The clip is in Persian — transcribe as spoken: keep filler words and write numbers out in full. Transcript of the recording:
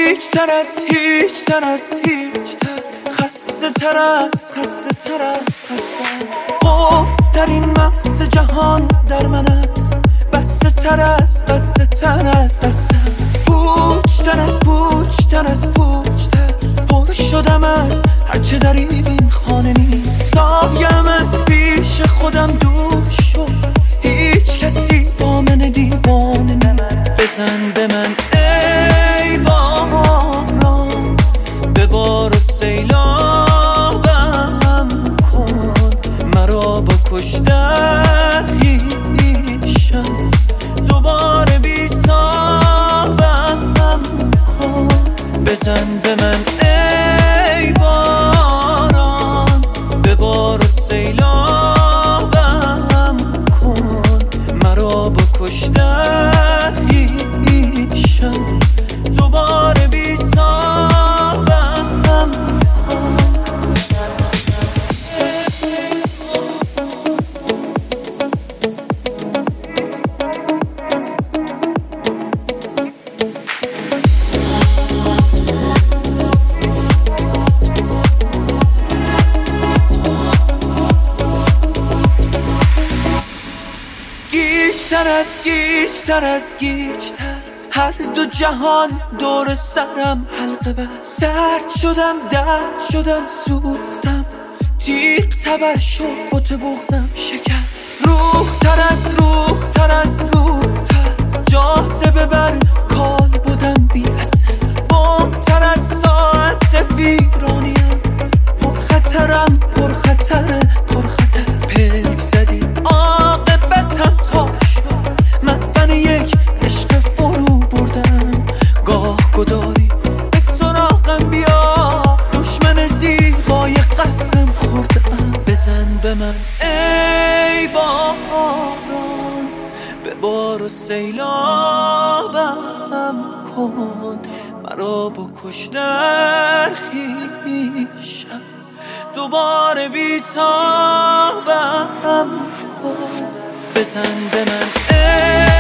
هیچ تر از هیچ تر از هیچ تر، خسته تر از خسته تر از خسته. خوف در این مغز جهان در من است، بسته تر از بسته تر از بسته. پوچ تر از پوچ تر از پوچ تر، پر شدم از هرچه در این خانه نیست. سایم از پیش خودم دور شد، هیچ کسی با من دیوانه نیست. بزن به من ای باران، ببار و سیلابم کن، مرا با کشتن هیشم دوباره بیتابم کن. بزن به من ای باران، ببار و سیلابم کن، مرا با کشتن هیشم دوباره بیتابم کن. گیج‌تر از گیج‌تر از گیج‌تر، هر دو جهان دور سرم حلقه بست. سرد شدم درد شدم سوختم، تیغ تبر شد بت بغزم شکست. روح تر از روح تر از روح تر، جاذبه بر کال بودم بی اثر. بم تر از ساعت ویرانیم، پرخطرم پرخطر پرخطر. پلک زدی عاقبتم تا شد، مدفن یک عشق فرو بردم. گاه گداری به سراغم بیا، دشمن زیبای قسم خوردم. بزن به من ای باران، ببار و سیلابم کن، مرا با کشتن خویشم دوباره بیتابم کن. بزن به من ای